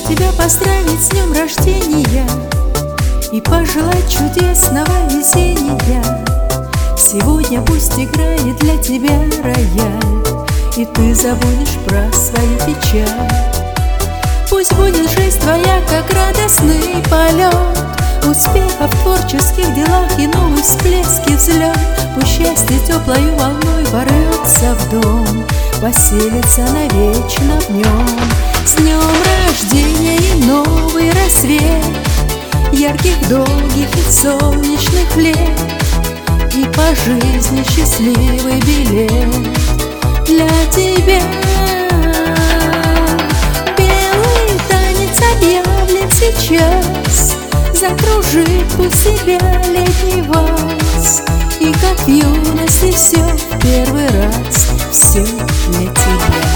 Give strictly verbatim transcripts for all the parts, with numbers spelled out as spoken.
тебя поздравить с днем рождения и пожелать чудесного весенния. Сегодня пусть играет для тебя рояль, и ты забудешь про свою печаль. Пусть будет жизнь твоя, как радостный полет, успехов в творческих делах и новый всплеск и взлет. Пусть счастье теплою волной ворвется в дом, поселится навечно в нем. С днем рождения и новый рассвет, ярких, долгих и солнечных лет, и по жизни счастливый билет для тебя. Белый танец объявлен сейчас, закружит пусть себя летний вальс, и как в юности все в первый раз, все для тебя.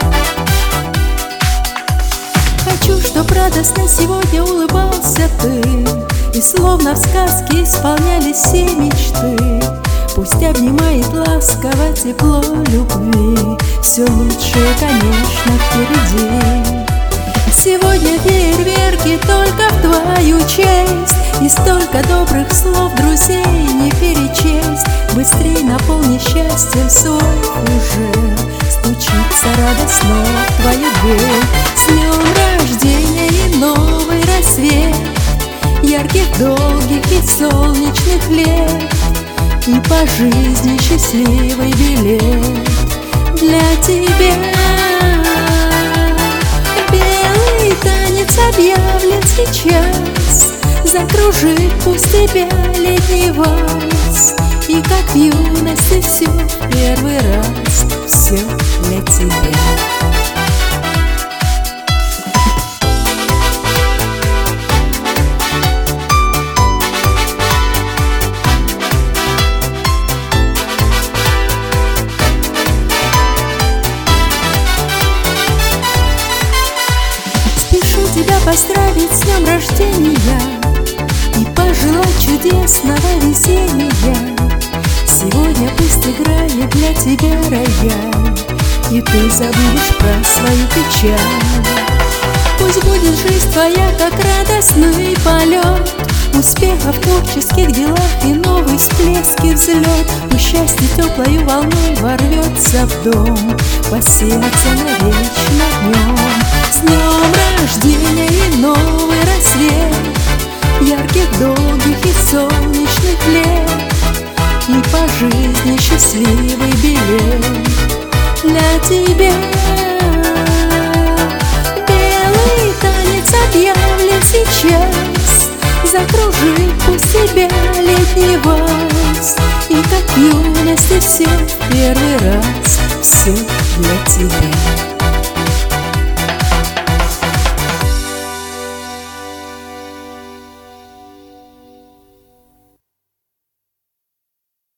Хочу, чтоб радостно сегодня улыбался ты, и словно в сказке исполнялись все мечты. Пусть обнимает ласково тепло любви, все лучшее, конечно, впереди. Сегодня фейерверки только в твою честь, и столько добрых слов друзей не перечесть. Быстрей наполни счастьем свой уже, стучится радостно в твою дверь. С днем рождения и новый рассвет, ярких, долгих и солнечных лет, и по жизни счастливый билет для тебя. Белый танец объявлен сейчас, закружит пусть тебя летний вальс, и как в юности все первый раз, все для тебя. Тебя поздравить с днем рождения и пожелать чудесного весенния. Сегодня пусть играет для тебя рояль, и ты забудешь про свою печаль. Пусть будет жизнь твоя, как радостный полет, успехов в творческих делах и новый всплеск и взлет. Пусть счастье теплою волной ворвется в дом, поселится навечно в нем. С днем рождения и новый рассвет, ярких, долгих и солнечных лет, и по жизни счастливый билет для тебя. Белый танец объявлен сейчас, закружит пусть тебя летний вальс, и как в юности все первый раз, все для тебя.